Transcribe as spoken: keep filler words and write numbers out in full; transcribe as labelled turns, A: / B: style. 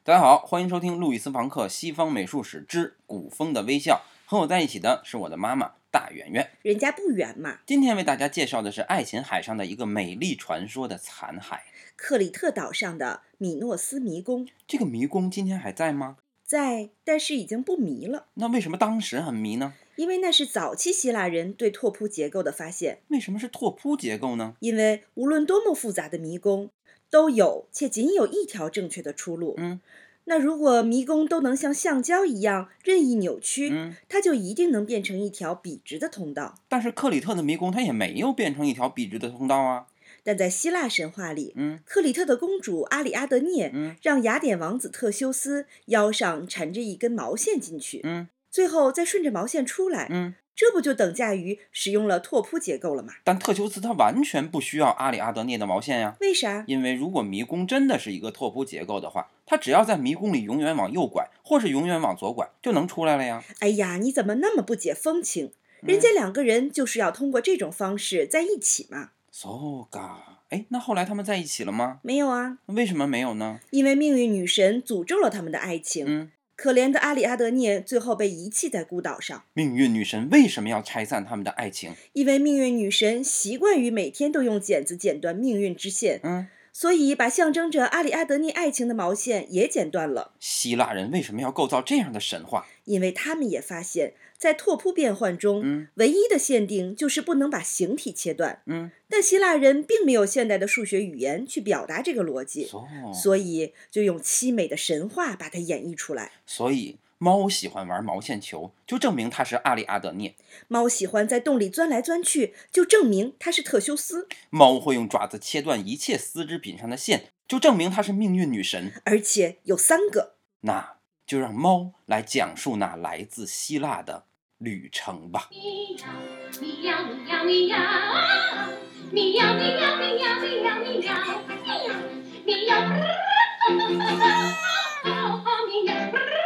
A: 大家好，欢迎收听路易斯·庞克《西方美术史之古风的微笑》，和我在一起的是我的妈妈大圆圆。
B: 人家不远嘛。
A: 今天为大家介绍的是爱琴海上的一个美丽传说的残骸——
B: 克里特岛上的米诺斯迷宫。
A: 这个迷宫今天还在吗？
B: 在，但是已经不迷了。
A: 那为什么当时很迷呢？
B: 因为那是早期希腊人对拓扑结构的发现。
A: 为什么是拓扑结构呢？
B: 因为无论多么复杂的迷宫，都有且仅有一条正确的出路。
A: 嗯，
B: 那如果迷宫都能像橡胶一样任意扭曲，
A: 嗯，
B: 它就一定能变成一条笔直的通道。
A: 但是克里特的迷宫它也没有变成一条笔直的通道啊。
B: 但在希腊神话里，
A: 嗯
B: 克里特的公主阿里阿德涅
A: 嗯
B: 让雅典王子特修斯腰上缠着一根毛线进去，
A: 嗯
B: 最后再顺着毛线出来，
A: 嗯，
B: 这不就等价于使用了拓扑结构了吗？
A: 但特修斯他完全不需要阿里阿德涅的毛线呀。
B: 为啥？
A: 因为如果迷宫真的是一个拓扑结构的话，他只要在迷宫里永远往右拐，或是永远往左拐，就能出来了呀。
B: 哎呀，你怎么那么不解风情？人家两个人就是要通过这种方式在一起嘛。
A: So ga， 哎，那后来他们在一起了吗？
B: 没有啊，
A: 为什么没有呢？
B: 因为命运女神诅咒了他们的爱情。
A: 嗯，
B: 可怜的阿里阿德涅最后被遗弃在孤岛上。
A: 命运女神为什么要拆散他们的爱情？
B: 因为命运女神习惯于每天都用剪子剪断命运之线，
A: 嗯，
B: 所以把象征着阿里阿德涅爱情的毛线也剪断了。
A: 希腊人为什么要构造这样的神话？
B: 因为他们也发现，在拓扑变换中，
A: 嗯
B: 唯一的限定就是不能把形体切断。
A: 嗯，
B: 但希腊人并没有现代的数学语言去表达这个逻辑，
A: so，
B: 所以就用凄美的神话把它演绎出来。
A: 所以猫喜欢玩毛线球，就证明它是阿里阿德涅；
B: 猫喜欢在洞里钻来钻去，就证明它是特修斯。
A: 猫会用爪子切断一切丝织品上的线，就证明它是命运女神。
B: 而且有三个。
A: 那就让猫来讲述那来自希腊的旅程吧。
C: 咪呀咪呀咪呀咪呀咪呀咪呀咪呀咪呀咪呀咪呀咪呀